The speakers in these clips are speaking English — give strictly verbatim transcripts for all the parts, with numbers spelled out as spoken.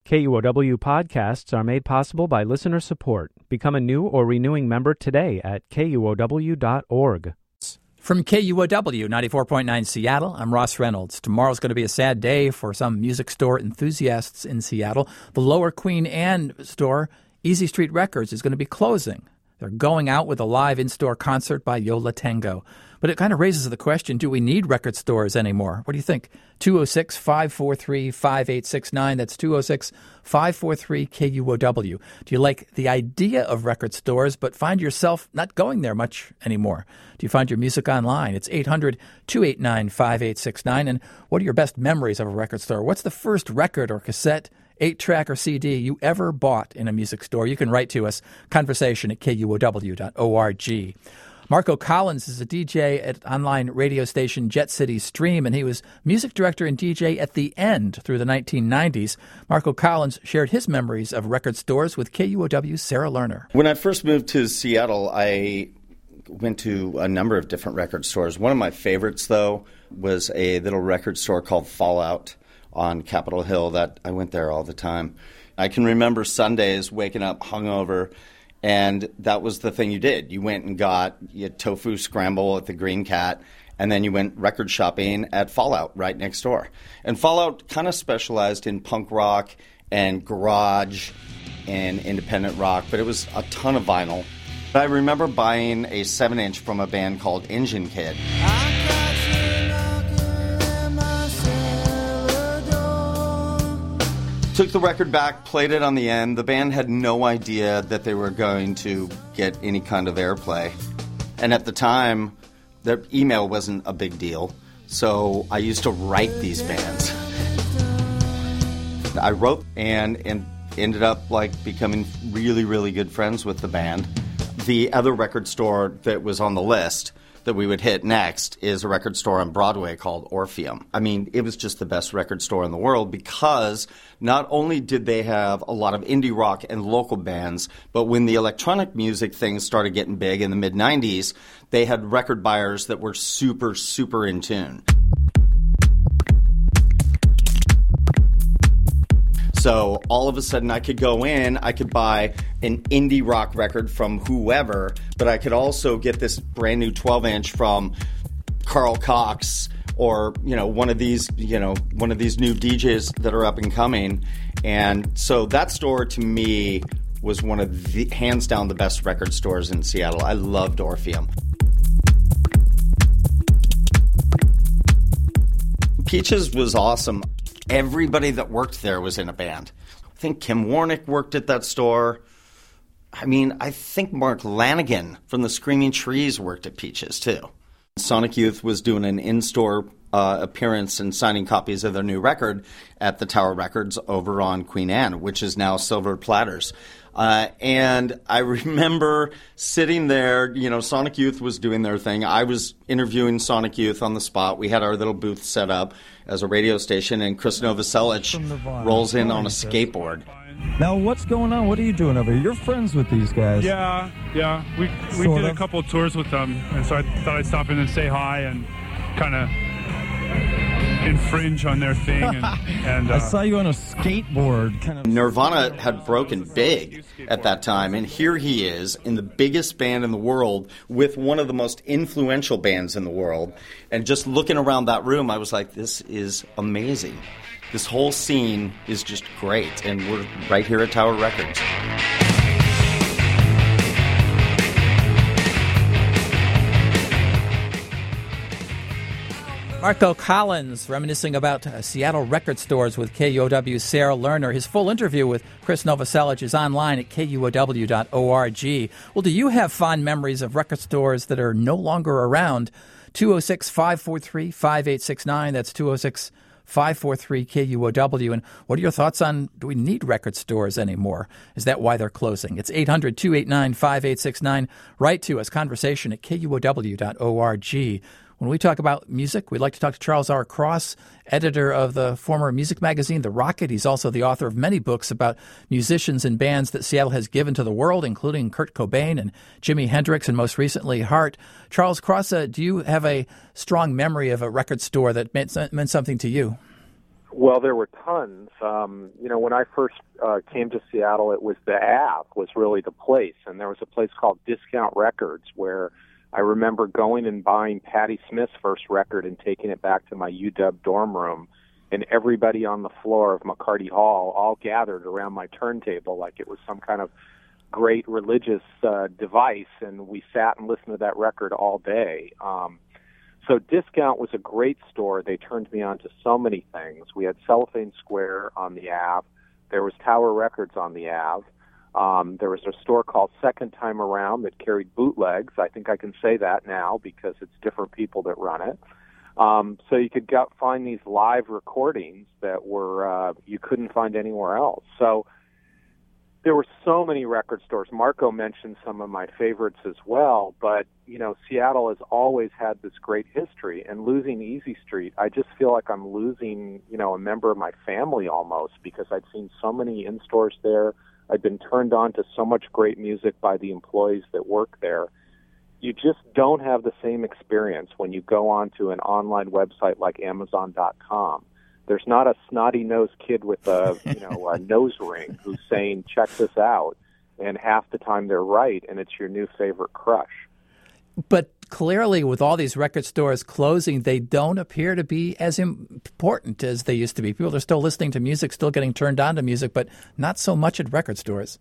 K U O W podcasts are made possible by listener support. Become a new or renewing member today at K U O W dot org. From K U O W ninety-four point nine Seattle, I'm Ross Reynolds. Tomorrow's going to be a sad day for some music store enthusiasts in Seattle. The Lower Queen Anne store, Easy Street Records, is going to be closing. They're going out with a live in-store concert by Yo La Tengo. But it kind of raises the question, do we need record stores anymore? What do you think? two oh six, five four three, five eight six nine. That's two oh six, five four three, K U O W. Do you like the idea of record stores but find yourself not going there much anymore? Do you find your music online? It's eight hundred, two eight nine, five eight six nine. And what are your best memories of a record store? What's the first record or cassette, eight-track or C D you ever bought in a music store? You can write to us, conversation at K U O W dot org. Marco Collins is a D J at online radio station Jet City Stream, and he was music director and D J at The End through the nineteen nineties. Marco Collins shared his memories of record stores with K U O W's Sarah Lerner. When I first moved to Seattle, I went to a number of different record stores. One of my favorites, though, was a little record store called Fallout on Capitol Hill. That I went there all the time. I can remember Sundays waking up hungover, and that was the thing you did. You went and got your tofu scramble at the Green Cat, and then you went record shopping at Fallout right next door. And Fallout kind of specialized in punk rock and garage and independent rock, but it was a ton of vinyl. I remember buying a seven-inch from a band called Engine Kid. Took the record back, played it on the end. The band had no idea that they were going to get any kind of airplay. And at the time, their email wasn't a big deal. So I used to write these bands. I wrote and, and ended up like becoming really, really good friends with the band. The other record store that was on the list that we would hit next is a record store on Broadway called Orpheum. I mean, it was just the best record store in the world because not only did they have a lot of indie rock and local bands, but when the electronic music things started getting big in the mid nineties, they had record buyers that were super, super in tune. So all of a sudden I could go in, I could buy an indie rock record from whoever, but I could also get this brand new twelve-inch from Carl Cox or, you know, one of these, you know, one of these new D Js that are up and coming. And so that store to me was one of the, hands down, the best record stores in Seattle. I loved Orpheum. Peaches was awesome. Everybody that worked there was in a band. I think Kim Warnick worked at that store. I mean, I think Mark Lanigan from the Screaming Trees worked at Peaches, too. Sonic Youth was doing an in-store uh, appearance and signing copies of their new record at the Tower Records over on Queen Anne, which is now Silver Platters. Uh, and I remember sitting there, you know, Sonic Youth was doing their thing. I was interviewing Sonic Youth on the spot. We had our little booth set up as a radio station, and Chris Novoselic rolls in on a skateboard. Now, what's going on? What are you doing over here? You're friends with these guys. Yeah, yeah. We we Sort did of. a couple of tours with them, and so I thought I'd stop in and say hi and kind of infringe on their thing. And, and uh, I saw you on a skateboard. Kind of. Nirvana had broken big at that time, and here he is in the biggest band in the world with one of the most influential bands in the world. And just looking around that room, I was like, this is amazing. This whole scene is just great, and we're right here at Tower Records. Marco Collins reminiscing about uh, Seattle record stores with K U O W's Sarah Lerner. His full interview with Chris Novoselic is online at K U O W dot org. Well, do you have fond memories of record stores that are no longer around? two oh six, five four three, five eight six nine. That's two oh six, five four three, K U O W. And what are your thoughts on, do we need record stores anymore? Is that why they're closing? It's eight hundred, two eight nine, five eight six nine. Write to us, conversation at K U O W dot org. When we talk about music, we'd like to talk to Charles R. Cross, editor of the former music magazine, The Rocket. He's also the author of many books about musicians and bands that Seattle has given to the world, including Kurt Cobain and Jimi Hendrix and most recently Heart. Charles Cross, uh, do you have a strong memory of a record store that meant, meant something to you? Well, there were tons. Um, you know, when I first uh, came to Seattle, it was the Ave was really the place, and there was a place called Discount Records where I remember going and buying Patti Smith's first record and taking it back to my U W dorm room, and everybody on the floor of McCarty Hall all gathered around my turntable like it was some kind of great religious uh, device, and we sat and listened to that record all day. Um, So Discount was a great store. They turned me on to so many things. We had Cellophane Square on the Ave. There was Tower Records on the Ave. Um, there was a store called Second Time Around that carried bootlegs. I think I can say that now because it's different people that run it. Um, so you could go, find these live recordings that were uh, you couldn't find anywhere else. So there were so many record stores. Marco mentioned some of my favorites as well, but, you know, Seattle has always had this great history, and losing Easy Street, I just feel like I'm losing, you know, a member of my family almost, because I'd seen so many in-stores there. I'd been turned on to so much great music by the employees that work there. You just don't have the same experience when you go onto an online website like Amazon dot com. There's not a snotty-nosed kid with a, you know, a nose ring who's saying, check this out, and half the time they're right, and it's your new favorite crush. But clearly, with all these record stores closing, they don't appear to be as important as they used to be. People are still listening to music, still getting turned on to music, but not so much at record stores.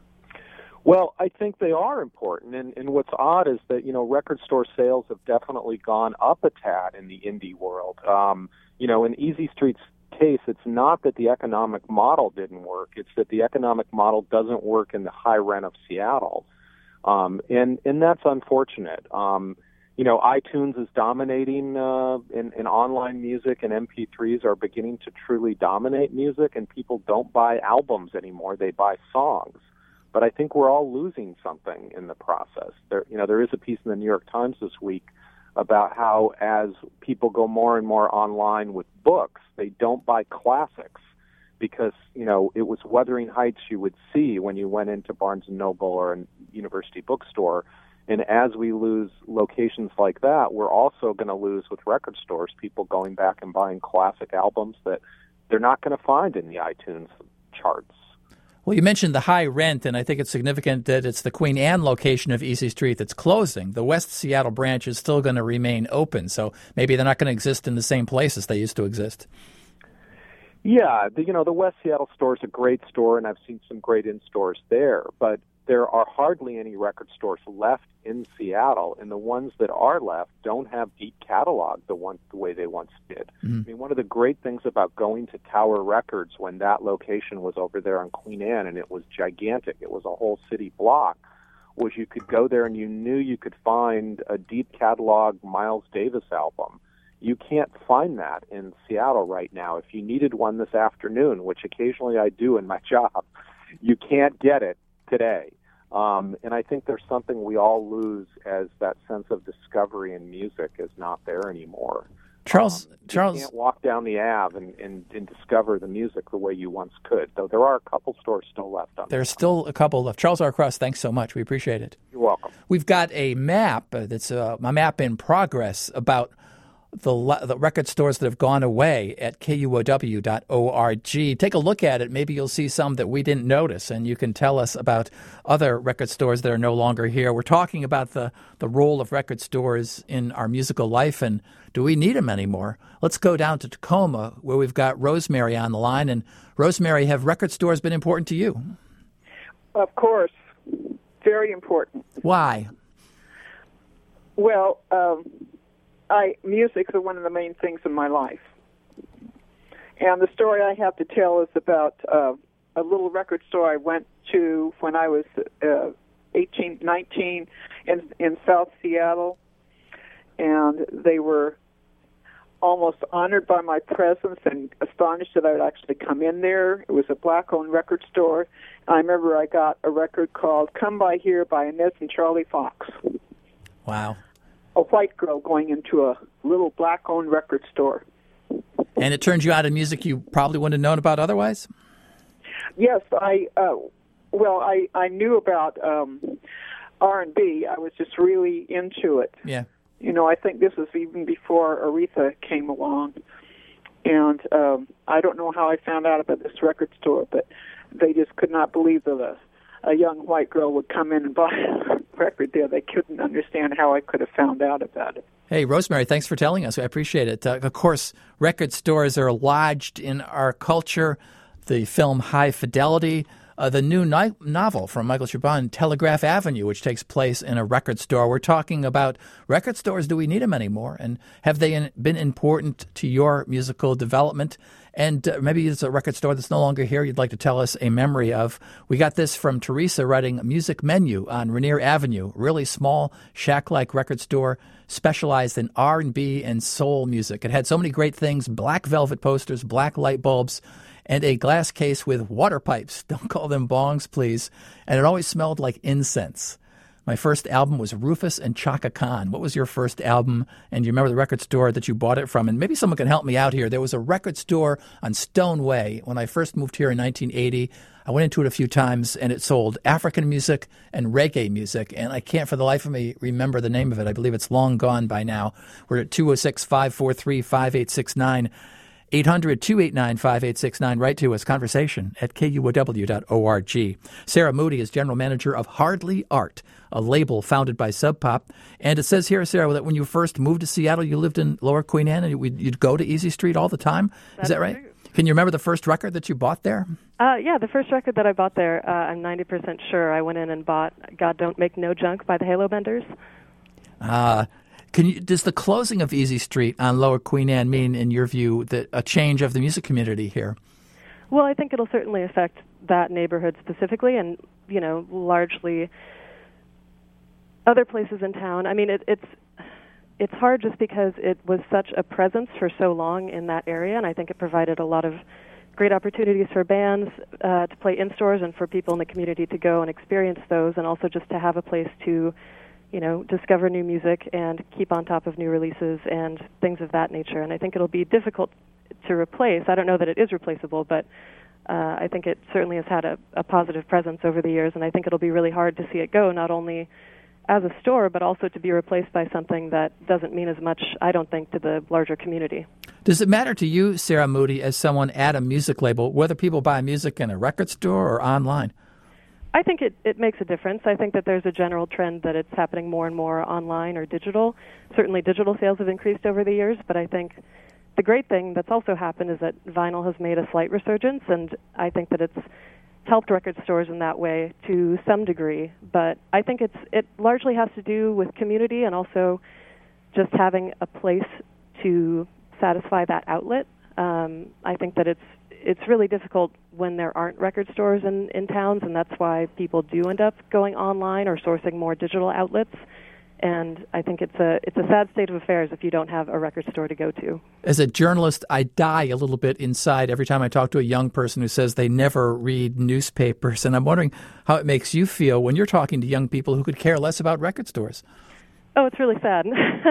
Well, I think they are important, and, and what's odd is that, you know, record store sales have definitely gone up a tad in the indie world. Um, you know, in Easy Street's case, it's not that the economic model didn't work, it's that the economic model doesn't work in the high rent of Seattle, um, and, and that's unfortunate. Um, you know, iTunes is dominating uh, in, in online music, and M P threes are beginning to truly dominate music, and people don't buy albums anymore, they buy songs. But I think we're all losing something in the process. There, you know, there is a piece in the New York Times this week about how as people go more and more online with books, they don't buy classics because, you know, it was Wuthering Heights you would see when you went into Barnes and Noble or a university bookstore. And as we lose locations like that, we're also going to lose with record stores, people going back and buying classic albums that they're not going to find in the iTunes charts. Well, you mentioned the high rent, and I think it's significant that it's the Queen Anne location of Easy Street that's closing. The West Seattle branch is still going to remain open, so maybe they're not going to exist in the same place as they used to exist. Yeah, the, you know, the West Seattle store is a great store, and I've seen some great in-stores there, but there are hardly any record stores left in Seattle, and the ones that are left don't have deep catalog the one the way they once did. Mm-hmm. I mean, one of the great things about going to Tower Records when that location was over there on Queen Anne, and it was gigantic, it was a whole city block, was you could go there and you knew you could find a deep catalog Miles Davis album. You can't find that in Seattle right now. If you needed one this afternoon, which occasionally I do in my job, you can't get it today. Um, and I think there's something we all lose as that sense of discovery in music is not there anymore. Charles, um, Charles, you can't walk down the Ave and, and, and discover the music the way you once could, though there are a couple stores still left on There's still a couple left. Charles R. Cross, thanks so much. We appreciate it. You're welcome. We've got a map uh, that's a, a map in progress about the, the record stores that have gone away at K U O W dot org. Take a look at it. Maybe you'll see some that we didn't notice, and you can tell us about other record stores that are no longer here. We're talking about the, the role of record stores in our musical life, and do we need them anymore? Let's go down to Tacoma, where we've got Rosemary on the line. And Rosemary, have record stores been important to you? Of course. Very important. Why? Well, um, I music is one of the main things in my life. And the story I have to tell is about uh, a little record store I went to when I was uh, eighteen, nineteen in, in South Seattle. And they were almost honored by my presence and astonished that I would actually come in there. It was a black-owned record store. I remember I got a record called Come By Here by Inez and Charlie Fox. Wow. A white girl going into a little black-owned record store. And it turned you out to music you probably wouldn't have known about otherwise? Yes, I, uh, well, I, I knew about um, R and B. I was just really into it. Yeah. You know, I think this was even before Aretha came along. And um, I don't know how I found out about this record store, but they just could not believe that a, a young white girl would come in and buy a record there. They couldn't understand how I could have found out about it. Hey, Rosemary, thanks for telling us. I appreciate it. Uh, of course, record stores are lodged in our culture. The film High Fidelity, uh, the new ni- novel from Michael Chabon, Telegraph Avenue, which takes place in a record store. We're talking about record stores. Do we need them anymore? And have they in, been important to your musical development? And uh, maybe it's a record store that's no longer here you'd like to tell us a memory of. We got this from Teresa writing Music Menu on Rainier Avenue, really small, shack-like record store specialized in R and B and soul music. It had so many great things, black velvet posters, black light bulbs, and a glass case with water pipes. Don't call them bongs, please. And it always smelled like incense. My first album was Rufus and Chaka Khan. What was your first album? And you remember the record store that you bought it from? And maybe someone can help me out here. There was a record store on Stone Way. When I first moved here in nineteen eighty, I went into it a few times, and it sold African music and reggae music. And I can't for the life of me remember the name of it. I believe it's long gone by now. We're at two oh six, five four three, five eight six nine. eight hundred, two eight nine, five eight six nine. Write to us, conversation at K U O W dot org. Sarah Moody is general manager of Hardly Art, a label founded by Sub Pop. And it says here, Sarah, that when you first moved to Seattle, you lived in Lower Queen Anne, and you'd go to Easy Street all the time. That's is that right? True. Can you remember the first record that you bought there? Uh, yeah, the first record that I bought there, uh, I'm ninety percent sure I went in and bought God Don't Make No Junk by the Halo Benders. Uh, can you, does the closing of Easy Street on Lower Queen Anne mean, in your view, that a change of the music community here? Well, I think it'll certainly affect that neighborhood specifically, and, you know, largely other places in town. I mean, it, it's it's hard just because it was such a presence for so long in that area, and I think it provided a lot of great opportunities for bands uh, to play in stores and for people in the community to go and experience those, and also just to have a place to, you know, discover new music and keep on top of new releases and things of that nature. And I think it'll be difficult to replace. I don't know that it is replaceable, but uh, I think it certainly has had a, a positive presence over the years, and I think it'll be really hard to see it go, not only as a store, but also to be replaced by something that doesn't mean as much, I don't think, to the larger community. Does it matter to you, Sarah Moody, as someone at a music label, whether people buy music in a record store or online? I think it, it makes a difference. I think that there's a general trend that it's happening more and more online or digital. Certainly digital sales have increased over the years, but I think the great thing that's also happened is that vinyl has made a slight resurgence, and I think that it's helped record stores in that way to some degree. But I think it's it largely has to do with community and also just having a place to satisfy that outlet. Um, I think that it's it's really difficult when there aren't record stores in, in towns, and that's why people do end up going online or sourcing more digital outlets. And I think it's a it's a sad state of affairs if you don't have a record store to go to. As a journalist, I die a little bit inside every time I talk to a young person who says they never read newspapers. And I'm wondering how it makes you feel when you're talking to young people who could care less about record stores. Oh, it's really sad.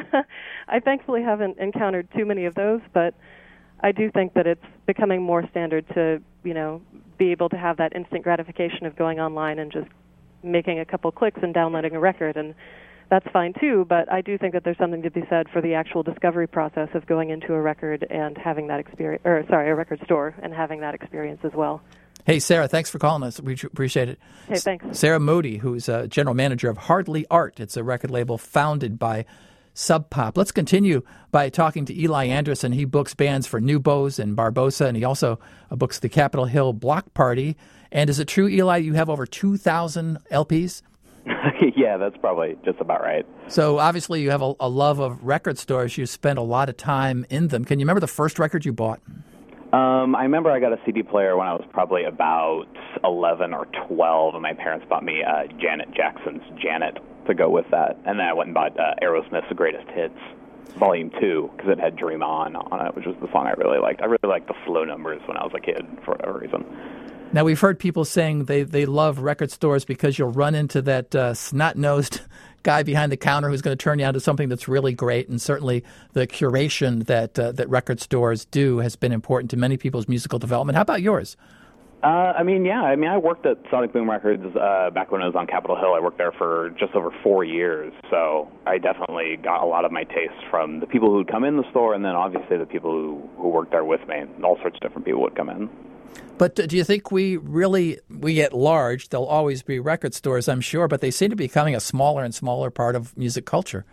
I thankfully haven't encountered too many of those, but I do think that it's becoming more standard to, you know, be able to have that instant gratification of going online and just making a couple clicks and downloading a record. And that's fine too, but I do think that there's something to be said for the actual discovery process of going into a record and having that experience, or sorry, a record store and having that experience as well. Hey, Sarah, thanks for calling us. We appreciate it. Hey, thanks. Sarah Moody, who's a general manager of Hardly Art. It's a record label founded by Sub Pop. Let's continue by talking to Eli Anderson. He books bands for New Bows and Barbosa, and he also uh, books the Capitol Hill Block Party. And is it true, Eli, you have over two thousand L Ps? Yeah, that's probably just about right. So obviously you have a, a love of record stores. You spend a lot of time in them. Can you remember the first record you bought? Um, I remember I got a C D player when I was probably about eleven or twelve, and my parents bought me uh, Janet Jackson's Janet to go with that. And then I went and bought uh, Aerosmith's The Greatest Hits, Volume two, because it had Dream On on it, which was the song I really liked. I really liked the slow numbers when I was a kid, for whatever reason. Now, we've heard people saying they, they love record stores because you'll run into that uh, snot-nosed guy behind the counter who's going to turn you on to something that's really great. And certainly the curation that uh, that record stores do has been important to many people's musical development. How about yours? Uh, I mean, yeah. I mean, I worked at Sonic Boom Records uh, back when I was on Capitol Hill. I worked there for just over four years, so I definitely got a lot of my taste from the people who'd come in the store, and then obviously the people who, who worked there with me. All sorts of different people would come in. But uh, do you think we really, we get large, there'll always be record stores, I'm sure, but they seem to be becoming a smaller and smaller part of music culture?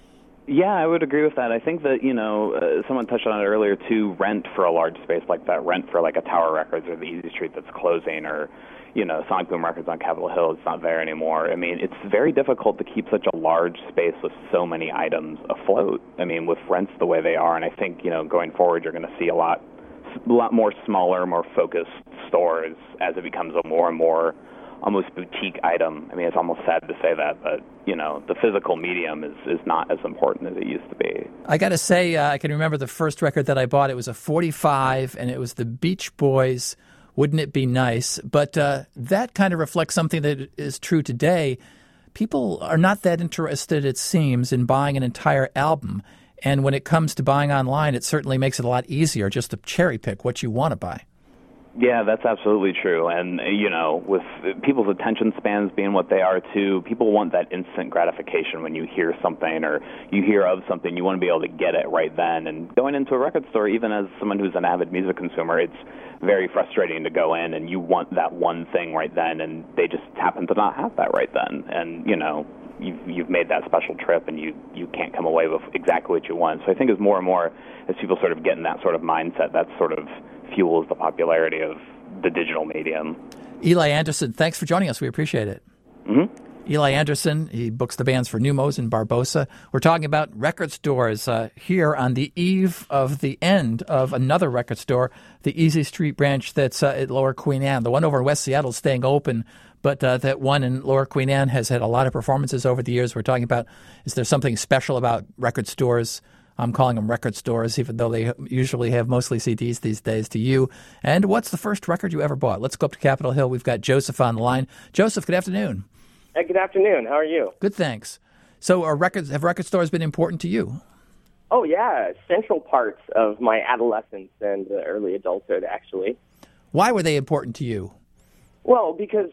Yeah, I would agree with that. I think that, you know, uh, someone touched on it earlier, too, rent for a large space like that, rent for like a Tower Records or the Easy Street that's closing, or, you know, Sonic Boom Records on Capitol Hill, it's not there anymore. I mean, it's very difficult to keep such a large space with so many items afloat. I mean, with rents the way they are, and I think, you know, going forward you're going to see a lot, a lot more smaller, more focused stores as it becomes a more and more almost boutique item. I mean, it's almost sad to say that, but, you know, the physical medium is, is not as important as it used to be. I got to say, uh, I can remember the first record that I bought. It was a forty-five, and it was the Beach Boys, Wouldn't It Be Nice? But uh, that kind of reflects something that is true today. People are not that interested, it seems, in buying an entire album. And when it comes to buying online, it certainly makes it a lot easier just to cherry pick what you want to buy. Yeah, that's absolutely true. And, you know, with people's attention spans being what they are, too, people want that instant gratification when you hear something or you hear of something. You want to be able to get it right then. And going into a record store, even as someone who's an avid music consumer, it's very frustrating to go in and you want that one thing right then, and they just happen to not have that right then. And, you know, you've, you've made that special trip and you, you can't come away with exactly what you want. So I think as more and more, as people sort of get in that sort of mindset, that sort of fuels the popularity of the digital medium. Eli Anderson, thanks for joining us. We appreciate it. Mm-hmm. Eli Anderson, he books the bands for Numos and Barbosa. We're talking about record stores uh, here on the eve of the end of another record store, the Easy Street branch that's uh, at Lower Queen Anne. The one over in West Seattle is staying open, but uh, that one in Lower Queen Anne has had a lot of performances over the years. We're talking about, is there something special about record stores? I'm calling them record stores, even though they usually have mostly C Ds these days, to you. And what's the first record you ever bought? Let's go up to Capitol Hill. We've got Joseph on the line. Joseph, good afternoon. Hey, good afternoon. How are you? Good, thanks. So are records, have record stores been important to you? Oh, yeah. Central parts of my adolescence and uh, early adulthood, actually. Why were they important to you? Well, because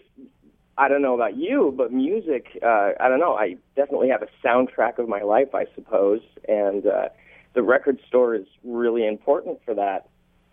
I don't know about you, but music, uh, I don't know, I definitely have a soundtrack of my life, I suppose, and uh, the record store is really important for that.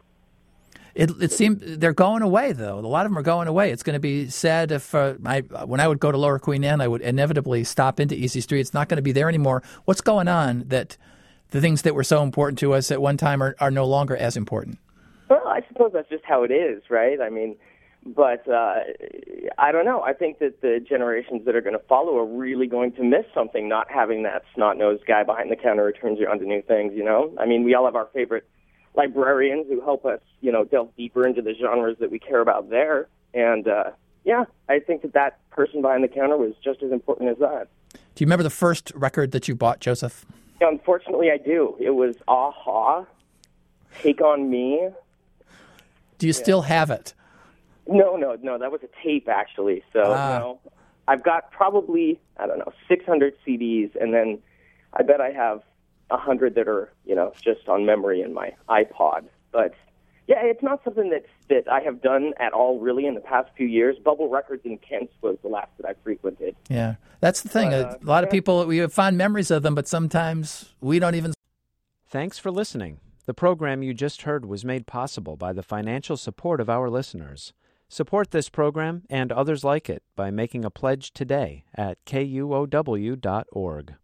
It, it seems they're going away, though. A lot of them are going away. It's going to be sad if uh, I, when I would go to Lower Queen Anne, I would inevitably stop into Easy Street. It's not going to be there anymore. What's going on that the things that were so important to us at one time are, are no longer as important? Well, I suppose that's just how it is, right? I mean, but uh, I don't know. I think that the generations that are going to follow are really going to miss something, not having that snot-nosed guy behind the counter who turns you on to new things, you know? I mean, we all have our favorite librarians who help us, you know, delve deeper into the genres that we care about there. And, uh, yeah, I think that that person behind the counter was just as important as that. Do you remember the first record that you bought, Joseph? Yeah, unfortunately, I do. It was A-ha, Take On Me. Do you yeah. still have it? No, no, no. That was a tape, actually. So, ah. no. I've got probably, I don't know, six hundred C Ds, and then I bet I have one hundred that are, you know, just on memory in my iPod. But, yeah, it's not something that, that I have done at all, really, in the past few years. Bubble Records in Kent was the last that I frequented. Yeah, that's the thing. But, uh, a lot yeah. of people, we have fond memories of them, but sometimes we don't even... Thanks for listening. The program you just heard was made possible by the financial support of our listeners. Support this program and others like it by making a pledge today at K U O W dot org.